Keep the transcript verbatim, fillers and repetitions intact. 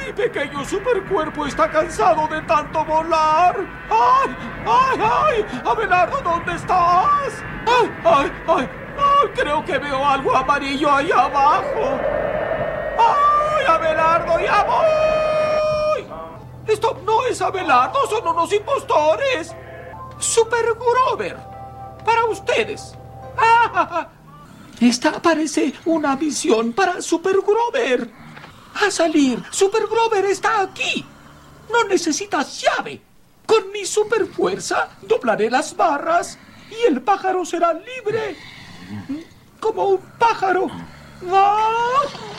Mi pequeño supercuerpo está cansado de tanto volar. ¡Ay, ay, ay! Abelardo, ¿dónde estás? ¡Ay, ay, ay! ¡Ay! Creo que veo algo amarillo ahí abajo. ¡Ay, Abelardo, ya voy! Esto no es Abelardo, son unos impostores. Super Grover, para ustedes. ¡Ah! Esta parece una misión para Super Grover. A salir, Super Grover está aquí. No necesitas llave. Con mi super fuerza doblaré las barras y el pájaro será libre. Como un pájaro. ¡Ah!